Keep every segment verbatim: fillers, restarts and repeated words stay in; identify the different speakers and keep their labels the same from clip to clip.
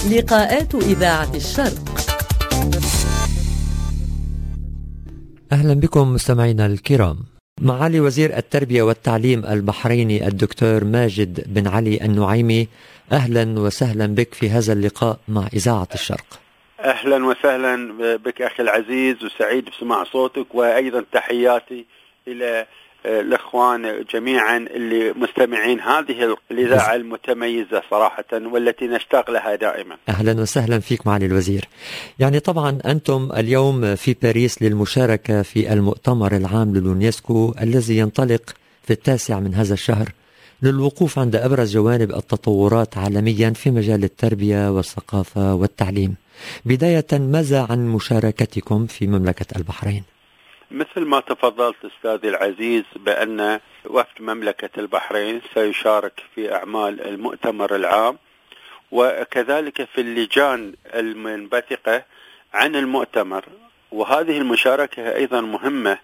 Speaker 1: لقاءات إذاعة الشرق.
Speaker 2: أهلا بكم مستمعينا الكرام. معالي وزير التربية والتعليم البحريني الدكتور ماجد بن علي النعيمي، أهلا وسهلا بك في هذا اللقاء مع إذاعة الشرق.
Speaker 3: أهلا وسهلا بك أخي العزيز، وسعيد بسماع صوتك، وأيضا تحياتي إلى الأخوان جميعا اللي مستمعين هذه الإذاعة المتميزة صراحة والتي نشتاق لها دائما.
Speaker 2: أهلا وسهلا فيك معالي الوزير. يعني طبعا أنتم اليوم في باريس للمشاركة في المؤتمر العام لليونسكو الذي ينطلق في التاسع من هذا الشهر للوقوف عند أبرز جوانب التطورات عالميا في مجال التربية والثقافة والتعليم. بداية، ماذا عن مشاركتكم في مملكة البحرين؟
Speaker 3: مثل ما تفضلت أستاذي العزيز بأن وفد مملكة البحرين سيشارك في أعمال المؤتمر العام، وكذلك في اللجان المنبثقة عن المؤتمر، وهذه المشاركة أيضا مهمة،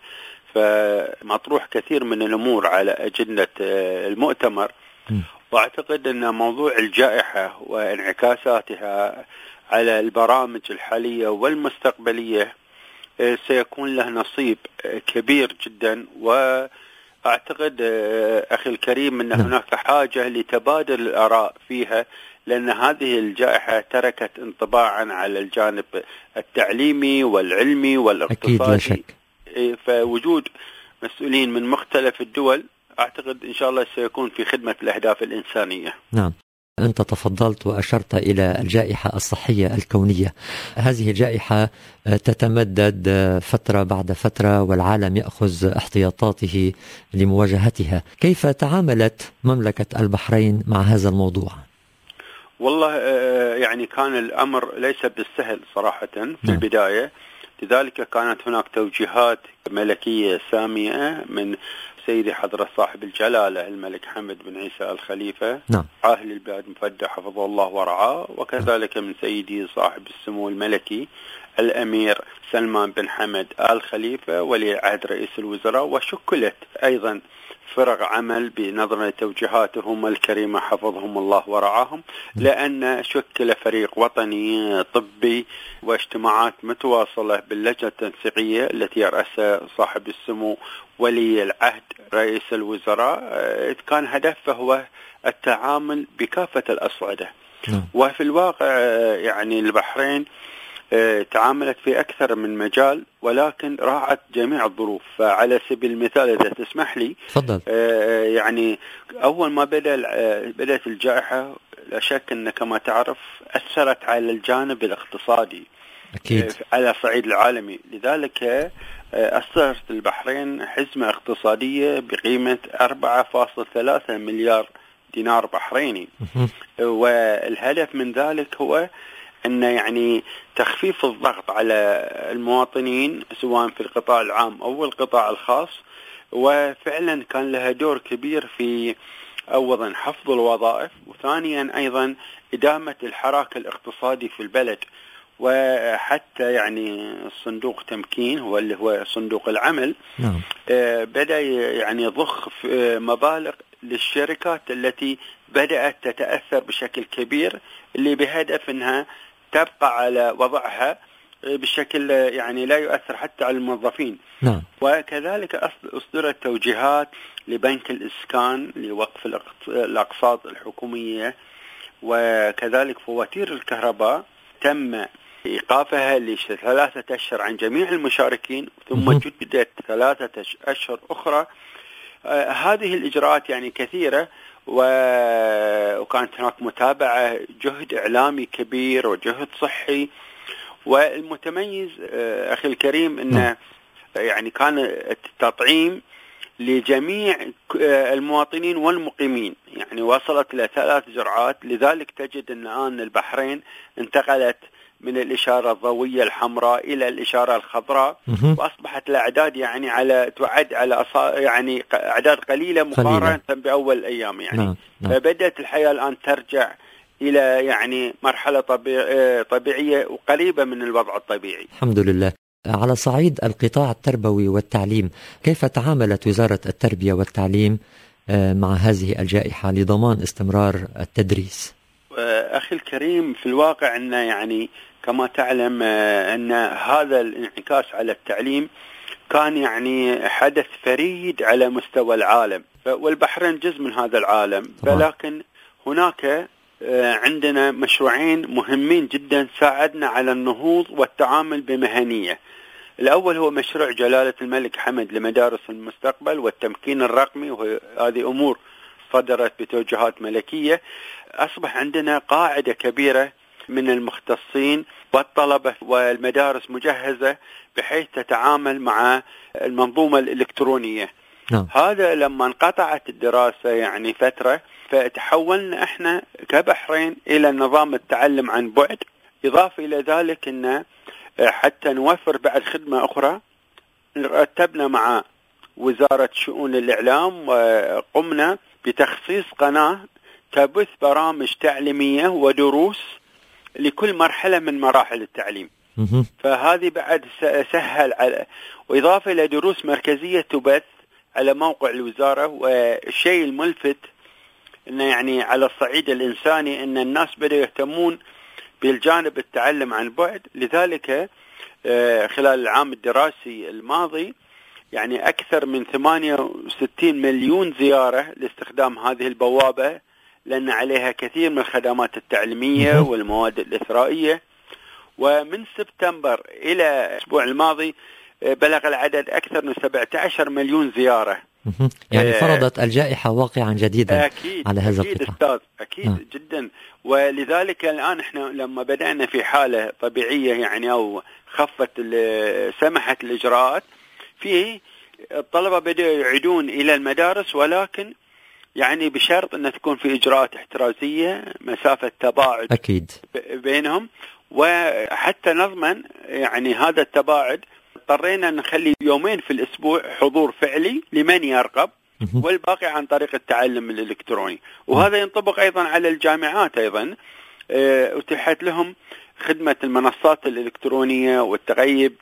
Speaker 3: فمطروح كثير من الأمور على أجندة المؤتمر. وأعتقد أن موضوع الجائحة وانعكاساتها على البرامج الحالية والمستقبلية سيكون له نصيب كبير جدا، وأعتقد أخي الكريم أن هناك حاجة لتبادل الآراء فيها، لأن هذه الجائحة تركت انطباعا على الجانب التعليمي والعلمي والاقتصادي.
Speaker 2: أكيد لا شك.
Speaker 3: فوجود مسؤولين من مختلف الدول أعتقد إن شاء الله سيكون في خدمة الأهداف الإنسانية.
Speaker 2: نعم، أنت تفضلت وأشرت إلى الجائحة الصحية الكونية. هذه الجائحة تتمدد فترة بعد فترة والعالم يأخذ احتياطاته لمواجهتها. كيف تعاملت مملكة البحرين مع هذا الموضوع؟
Speaker 3: والله يعني كان الأمر ليس بالسهل صراحة في البداية، لذلك كانت هناك توجيهات ملكية سامية من سيدي حضرة صاحب الجلالة الملك حمد بن عيسى الخليفة،
Speaker 2: نعم.
Speaker 3: عاهل البلاد مفدى حفظه الله ورعاه، وكذلك من سيدي صاحب السمو الملكي الأمير سلمان بن حمد آل خليفة ولي عهد رئيس الوزراء. وشكلت أيضا فرق عمل بنظر توجيهاتهم الكريمة حفظهم الله ورعاهم، لأن شكل فريق وطني طبي واجتماعات متواصلة باللجنة التنسيقية التي يرأسها صاحب السمو ولي العهد رئيس الوزراء. كان هدفه هو التعامل بكافة الأصعدة. وفي الواقع يعني البحرين تعاملت في أكثر من مجال، ولكن راعت جميع الظروف. فعلى سبيل المثال إذا تسمح لي،
Speaker 2: فضل.
Speaker 3: يعني أول ما بدأ بدأت الجائحة لا شك أن كما تعرف أثرت على الجانب الاقتصادي
Speaker 2: أكيد
Speaker 3: على الصعيد العالمي، لذلك أصدرت البحرين حزمة اقتصادية بقيمة أربعة فاصلة ثلاثة مليار دينار بحريني. والهدف من ذلك هو أن يعني تخفيف الضغط على المواطنين سواء في القطاع العام أو القطاع الخاص، وفعلا كان لها دور كبير في أولا حفظ الوظائف، وثانيا أيضا إدامة الحراك الاقتصادي في البلد. وحتى يعني الصندوق تمكين هو اللي هو صندوق العمل
Speaker 2: نعم.
Speaker 3: بدأ يعني يضخ مبالغ للشركات التي بدأت تتأثر بشكل كبير، اللي بهدف أنها تبقى على وضعها بشكل يعني لا يؤثر حتى على الموظفين.
Speaker 2: نعم.
Speaker 3: وكذلك أصدرت توجيهات لبنك الإسكان لوقف الأقساط الحكومية، وكذلك فواتير الكهرباء تم إيقافها لثلاثة أشهر عن جميع المشاركين، ثم جددت ثلاثة أشهر أخرى. آه هذه الإجراءات يعني كثيرة، وكانت هناك متابعة، جهد إعلامي كبير وجهد صحي. والمتميز آه أخي الكريم أن يعني كان التطعيم لجميع المواطنين والمقيمين، يعني وصلت إلى ثلاث جرعات. لذلك تجد أن الآن البحرين انتقلت من الإشارة الضوئية الحمراء إلى الإشارة الخضراء، وأصبحت الأعداد يعني على تعد على يعني أعداد قليلة مقارنة بأول الأيام يعني. نعم. نعم. فبدأت الحياة الآن ترجع إلى يعني مرحلة طبيعية, طبيعية وقريبة من الوضع الطبيعي
Speaker 2: الحمد لله. على صعيد القطاع التربوي والتعليم، كيف تعاملت وزارة التربية والتعليم مع هذه الجائحة لضمان استمرار التدريس؟
Speaker 3: أخي الكريم، في الواقع أن يعني كما تعلم أن هذا الانعكاس على التعليم كان يعني حدث فريد على مستوى العالم، والبحرين جزء من هذا العالم، ولكن هناك عندنا مشروعين مهمين جدا ساعدنا على النهوض والتعامل بمهنية. الأول هو مشروع جلالة الملك حمد لمدارس المستقبل والتمكين الرقمي، وهذه أمور صدرت بتوجيهات ملكية. أصبح عندنا قاعدة كبيرة من المختصين والطلبة والمدارس مجهزة بحيث تتعامل مع المنظومة الإلكترونية. نعم. هذا لما انقطعت الدراسة يعني فترة، فتحولنا احنا كبحرين إلى نظام التعلم عن بعد. إضافة إلى ذلك أن حتى نوفر بعد خدمة أخرى، رتبنا مع وزارة شؤون الإعلام وقمنا بتخصيص قناة تبث برامج تعليمية ودروس لكل مرحلة من مراحل التعليم. فهذه بعد سهل على، وإضافة إلى دروس مركزية تبث على موقع الوزارة. والشيء الملفت إنه يعني على الصعيد الإنساني إن الناس بدأوا يهتمون بالجانب التعلم عن بعد. لذلك خلال العام الدراسي الماضي يعني أكثر من ثمانية وستين مليون زيارة لاستخدام هذه البوابة، لأن عليها كثير من الخدمات التعليمية والمواد الإثرائية. ومن سبتمبر إلى الأسبوع الماضي بلغ العدد أكثر من سبعة عشر مليون زيارة.
Speaker 2: يعني فرضت الجائحة واقعا جديدا أكيد على هذا
Speaker 3: أكيد
Speaker 2: القطاع.
Speaker 3: أستاذ أكيد آه. جدا. ولذلك الآن إحنا لما بدأنا في حالة طبيعية يعني أو خفت سمحت الإجراءات، فيه الطلبة بدأوا يعيدون إلى المدارس، ولكن يعني بشرط أن تكون في إجراءات احترازية، مسافة تباعد
Speaker 2: أكيد
Speaker 3: بينهم، وحتى نضمن يعني هذا التباعد اضطرينا نخلي يومين في الأسبوع حضور فعلي لمن يرغب، والباقي عن طريق التعلم الإلكتروني. وهذا ينطبق أيضا على الجامعات. أيضا أتيحت لهم خدمة المنصات الإلكترونية والتغيب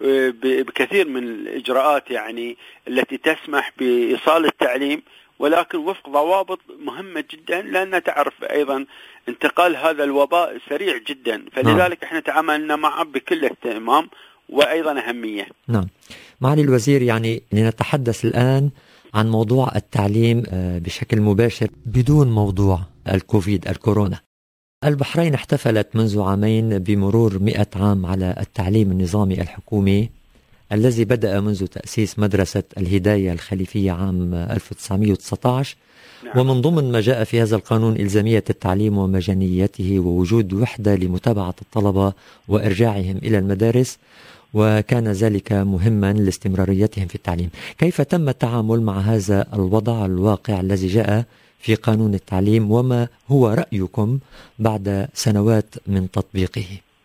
Speaker 3: بكثير من الإجراءات يعني التي تسمح بإيصال التعليم، ولكن وفق ضوابط مهمة جدا، لأن تعرف أيضا انتقال هذا الوباء سريع جدا، فلذلك احنا تعاملنا معه بكل اهتمام وأيضا أهمية.
Speaker 2: نعم معالي الوزير، يعني لنتحدث الآن عن موضوع التعليم بشكل مباشر بدون موضوع الكوفيد الكورونا. البحرين احتفلت منذ عامين بمرور مئة عام على التعليم النظامي الحكومي الذي بدأ منذ تأسيس مدرسة الهداية الخليفية عام ألف وتسعمئة وتسعة عشر. نعم. ومن ضمن ما جاء في هذا القانون إلزامية التعليم ومجانيته ووجود وحدة لمتابعة الطلبة وإرجاعهم إلى المدارس، وكان ذلك مهما لاستمراريتهم في التعليم. كيف تم التعامل مع هذا الوضع الواقع الذي جاء في قانون التعليم، وما هو رأيكم بعد سنوات من تطبيقه؟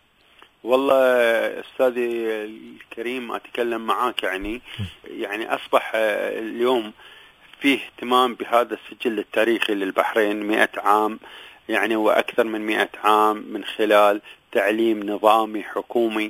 Speaker 3: والله أستاذي الكريم أتكلم معاك يعني يعني أصبح اليوم فيه اهتمام بهذا السجل التاريخي للبحرين مئة عام يعني وأكثر من مئة عام من خلال تعليم نظامي حكومي.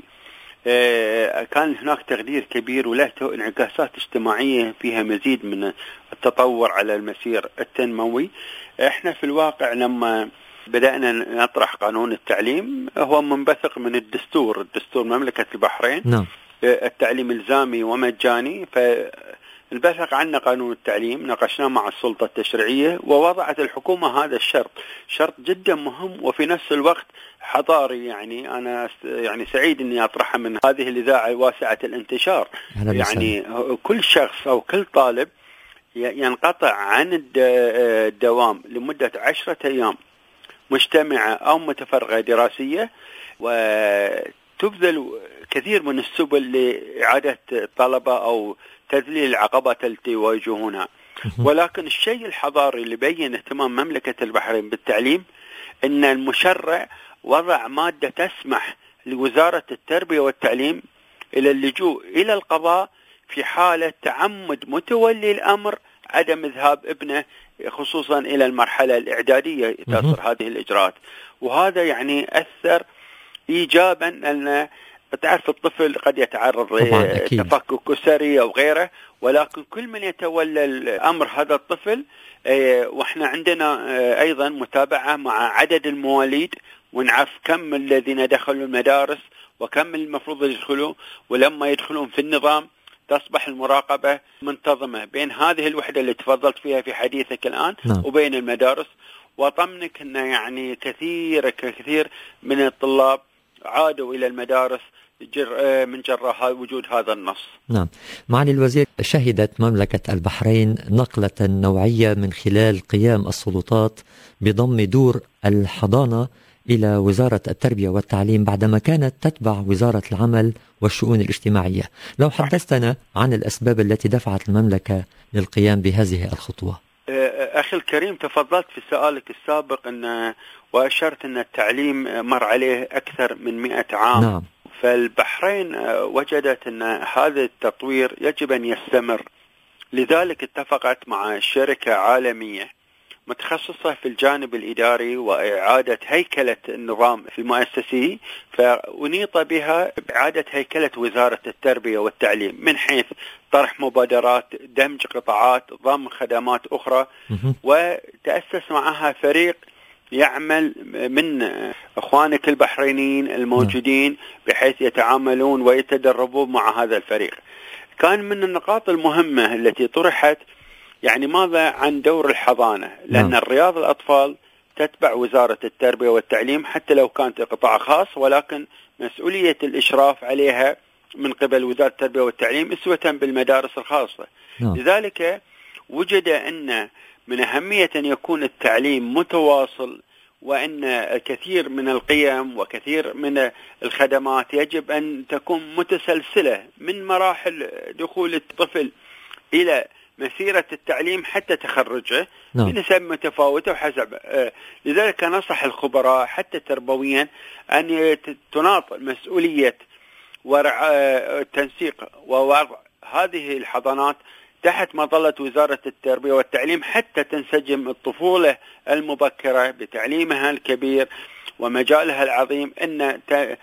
Speaker 3: كان هناك تقدير كبير وله انعكاسات اجتماعية فيها مزيد من التطور على المسير التنموي. احنا في الواقع لما بدأنا نطرح قانون التعليم هو منبثق من الدستور الدستور مملكة البحرين.
Speaker 2: نعم.
Speaker 3: التعليم إلزامي ومجاني، فانبثق عنا قانون التعليم، ناقشناه مع السلطة التشريعية، ووضعت الحكومة هذا الشرط، شرط جدا مهم وفي نفس الوقت حضاري. يعني أنا يعني سعيد أني أطرحه من هذه الإذاعة واسعة الانتشار. يعني كل شخص أو كل طالب ينقطع عن الدوام لمدة عشرة أيام مجتمعة أو متفرغة دراسية، وتبذل كثير من السبل لإعادة الطلبة أو تذليل العقبات التي يواجهونها. ولكن الشيء الحضاري اللي بين اهتمام مملكة البحرين بالتعليم أن المشرع وضع مادة تسمح لوزارة التربية والتعليم إلى اللجوء إلى القضاء في حالة تعمد متولي الأمر عدم ذهاب ابنه خصوصا إلى المرحلة الإعدادية تصل هذه الإجراءات. وهذا يعني أثر إيجابا، أن تعرف الطفل قد يتعرض لتفكك أسري أو غيره، ولكن كل من يتولى الأمر هذا الطفل، وإحنا عندنا أيضا متابعة مع عدد المواليد، ونعرف كم الذين دخلوا المدارس وكم المفروض يدخلوا، ولما يدخلون في النظام تصبح المراقبة منتظمة بين هذه الوحدة اللي تفضلت فيها في حديثك الآن
Speaker 2: نعم.
Speaker 3: وبين المدارس. وطمنك أن يعني كثير كثير من الطلاب عادوا إلى المدارس جر من جراء وجود هذا النص.
Speaker 2: نعم. معالي الوزير، شهدت مملكة البحرين نقلة نوعية من خلال قيام السلطات بضم دور الحضانة إلى وزارة التربية والتعليم بعدما كانت تتبع وزارة العمل والشؤون الاجتماعية. لو حدثتنا عن الأسباب التي دفعت المملكة للقيام بهذه الخطوة.
Speaker 3: أخي الكريم، تفضلت في سؤالك السابق أن وأشرت أن التعليم مر عليه أكثر من مئة عام.
Speaker 2: نعم.
Speaker 3: فالبحرين وجدت أن هذا التطوير يجب أن يستمر، لذلك اتفقت مع شركة عالمية متخصصة في الجانب الإداري وإعادة هيكلة النظام في المؤسسي، فأنيط بها إعادة هيكلة وزارة التربية والتعليم من حيث طرح مبادرات، دمج قطاعات، ضم خدمات أخرى. وتأسس معها فريق يعمل من أخوانك البحرينيين الموجودين بحيث يتعاملون ويتدربون مع هذا الفريق. كان من النقاط المهمة التي طرحت يعني ماذا عن دور الحضانة، لأن نعم. الرياض الأطفال تتبع وزارة التربية والتعليم حتى لو كانت قطاع خاص، ولكن مسؤولية الإشراف عليها من قبل وزارة التربية والتعليم أسوة بالمدارس الخاصة. نعم. لذلك وجد أن من أهمية أن يكون التعليم متواصل، وأن الكثير من القيم وكثير من الخدمات يجب أن تكون متسلسلة من مراحل دخول الطفل إلى مسيرة التعليم حتى تخرجه
Speaker 2: نعم.
Speaker 3: بنسب متفاوتة وحسب. لذلك نصح الخبراء حتى تربويا أن تناط مسؤولية والتنسيق ووضع هذه الحضانات تحت مظلة وزارة التربية والتعليم حتى تنسجم الطفولة المبكرة بتعليمها الكبير ومجالها العظيم، أن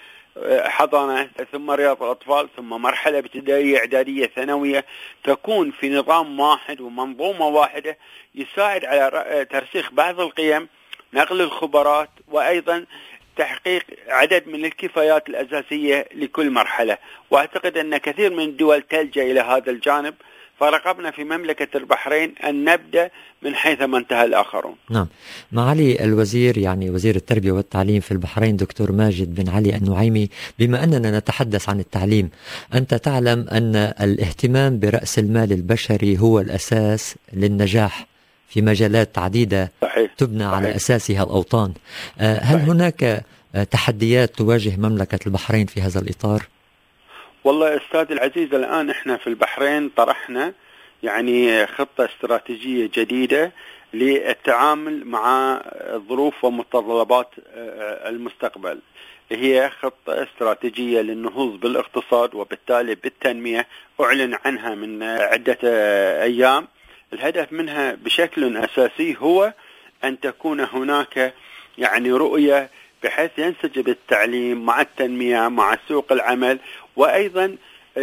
Speaker 3: حضانة ثم رياض الأطفال ثم مرحلة ابتدائية إعدادية ثانوية تكون في نظام واحد ومنظومة واحدة يساعد على ترسيخ بعض القيم، نقل الخبرات، وأيضا تحقيق عدد من الكفايات الأساسية لكل مرحلة. وأعتقد أن كثير من الدول تلجأ إلى هذا الجانب، فرقبنا في مملكة البحرين أن نبدأ من حيث ما انتهى الآخرون.
Speaker 2: نعم. معالي الوزير، يعني وزير التربية والتعليم في البحرين دكتور ماجد بن علي النعيمي، بما أننا نتحدث عن التعليم، أنت تعلم أن الاهتمام برأس المال البشري هو الأساس للنجاح في مجالات عديدة.
Speaker 3: صحيح.
Speaker 2: تبنى
Speaker 3: صحيح.
Speaker 2: على أساسها الأوطان. هل صحيح. هناك تحديات تواجه مملكة البحرين في هذا الإطار؟
Speaker 3: والله أستاذ العزيز، الآن إحنا في البحرين طرحنا يعني خطة استراتيجية جديدة للتعامل مع ظروف ومتطلبات المستقبل. هي خطة استراتيجية للنهوض بالاقتصاد وبالتالي بالتنمية، أعلن عنها من عدة أيام. الهدف منها بشكل أساسي هو أن تكون هناك يعني رؤية بحيث ينسجم التعليم مع التنمية مع سوق العمل، وأيضا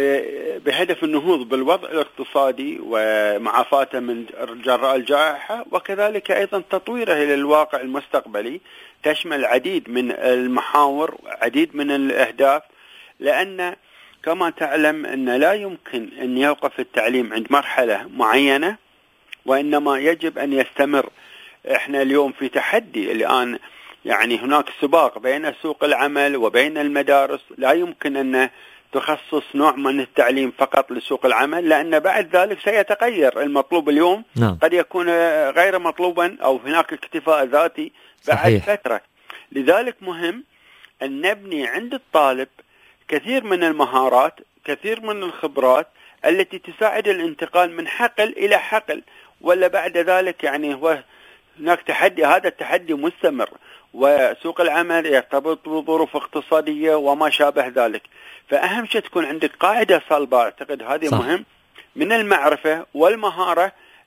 Speaker 3: بهدف النهوض بالوضع الاقتصادي ومعافاته من جراء الجائحة، وكذلك أيضا تطويره إلى الواقع المستقبلي تشمل العديد من المحاور، عديد من الأهداف. لأن كما تعلم أن لا يمكن أن يوقف التعليم عند مرحلة معينة، وإنما يجب أن يستمر. إحنا اليوم في تحدي الآن، يعني هناك سباق بين سوق العمل وبين المدارس، لا يمكن أن تخصص نوع من التعليم فقط لسوق العمل، لأن بعد ذلك سيتغير المطلوب اليوم. نعم. قد يكون غير مطلوبا أو هناك اكتفاء ذاتي بعد صحيح. فترة. لذلك مهم أن نبني عند الطالب كثير من المهارات، كثير من الخبرات التي تساعد الانتقال من حقل إلى حقل، ولا بعد ذلك يعني هو هناك تحدي، هذا التحدي مستمر، وسوق العمل يرتبط بظروف اقتصادية وما شابه ذلك. فأهم شيء تكون عندك قاعدة صلبة، أعتقد هذه صح. مهم من المعرفة والمهارة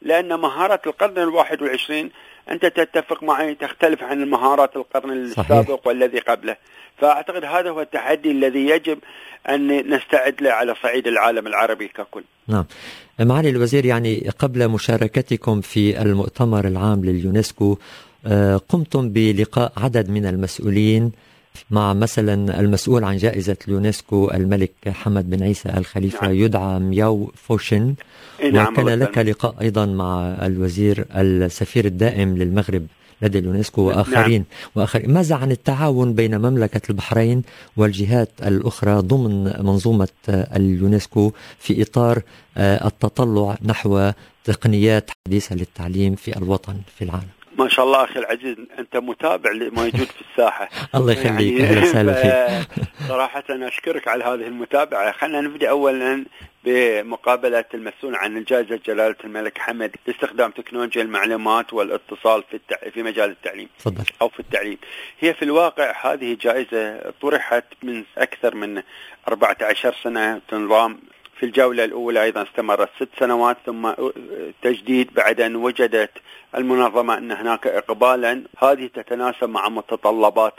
Speaker 3: لأن مهارات القرن الواحد والعشرين أنت تتفق معي تختلف عن المهارات القرن السابق صحيح. والذي قبله. فأعتقد هذا هو التحدي الذي يجب أن نستعد له على صعيد العالم العربي ككل.
Speaker 2: نعم معالي الوزير، يعني قبل مشاركتكم في المؤتمر العام لليونسكو قمتم بلقاء عدد من المسؤولين، مع مثلا المسؤول عن جائزة اليونسكو الملك حمد بن عيسى آل خليفة نعم. يدعى مياو فوشن. نعم. وكان لك لقاء أيضا مع الوزير السفير الدائم للمغرب لدى اليونسكو وآخرين نعم. وآخرين. ماذا عن التعاون بين مملكة البحرين والجهات الأخرى ضمن منظومة اليونسكو في إطار التطلع نحو تقنيات حديثة للتعليم في الوطن في العالم؟
Speaker 3: ما شاء الله أخي العزيز، أنت متابع لما يوجد في الساحة.
Speaker 2: الله يخليك. يعني
Speaker 3: صراحة أنا أشكرك على هذه المتابعة. خلينا نبدأ أولا بمقابلة المسؤول عن الجائزة جلالة الملك حمد لاستخدام تكنولوجيا المعلومات والاتصال في التع... في مجال التعليم
Speaker 2: فضل.
Speaker 3: أو في التعليم. هي في الواقع هذه جائزة طرحت من أكثر من أربعة عشر سنة تنظام. في الجولة الأولى أيضا استمرت ست سنوات، ثم تجديد بعد أن وجدت المنظمة أن هناك إقبالا هذه تتناسب مع متطلبات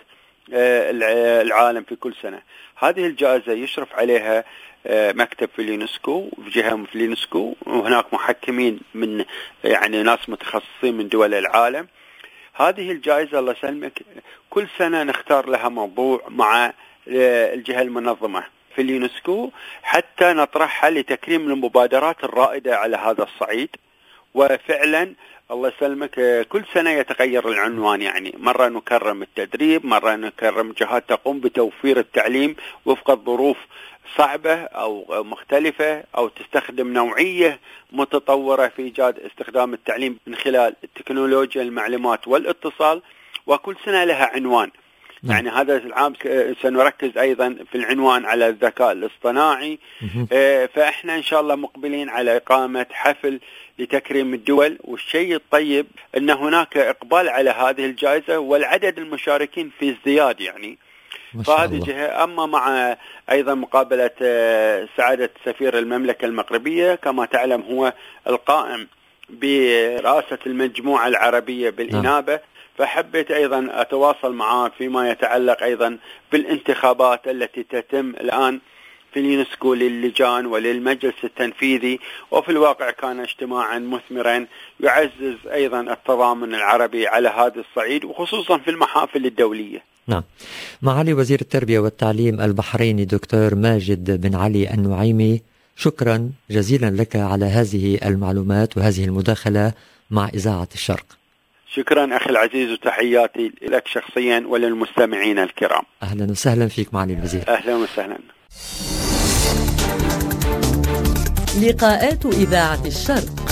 Speaker 3: العالم في كل سنة. هذه الجائزة يشرف عليها مكتب في اليونسكو، في جهة في اليونسكو، وهناك محكمين من يعني ناس متخصصين من دول العالم. هذه الجائزة الله يسلمك كل سنة نختار لها موضوع مع الجهة المنظمة في اليونسكو حتى نطرحها لتكريم المبادرات الرائدة على هذا الصعيد. وفعلا الله يسلمك كل سنة يتغير العنوان، يعني مرة نكرم التدريب، مرة نكرم جهات تقوم بتوفير التعليم وفق الظروف صعبة أو مختلفة، أو تستخدم نوعية متطورة في إيجاد استخدام التعليم من خلال تكنولوجيا المعلومات والاتصال، وكل سنة لها عنوان. يعني هذا العام سنركز أيضا في العنوان على الذكاء الاصطناعي. فإحنا إن شاء الله مقبلين على إقامة حفل لتكريم الدول، والشيء الطيب أن هناك إقبال على هذه الجائزة والعدد المشاركين في ازدياد يعني. فهذه جهة. أما مع أيضا مقابلة سعادة سفير المملكة المغربية، كما تعلم هو القائم برئاسة المجموعة العربية بالإنابة، فحبيت أيضا أتواصل معه فيما يتعلق أيضا بالانتخابات التي تتم الآن في اليونسكو للجان وللمجلس التنفيذي. وفي الواقع كان اجتماعا مثمرا يعزز أيضا التضامن العربي على هذا الصعيد، وخصوصا في المحافل الدولية.
Speaker 2: نعم. معالي وزير التربية والتعليم البحريني دكتور ماجد بن علي النعيمي، شكرا جزيلا لك على هذه المعلومات وهذه المداخلة مع إذاعة الشرق.
Speaker 3: شكرا أخي العزيز، وتحياتي لك شخصيا وللمستمعين الكرام.
Speaker 2: أهلا وسهلا فيك معالي الوزير.
Speaker 3: أهلا وسهلا.
Speaker 1: لقاءات إذاعة الشرق.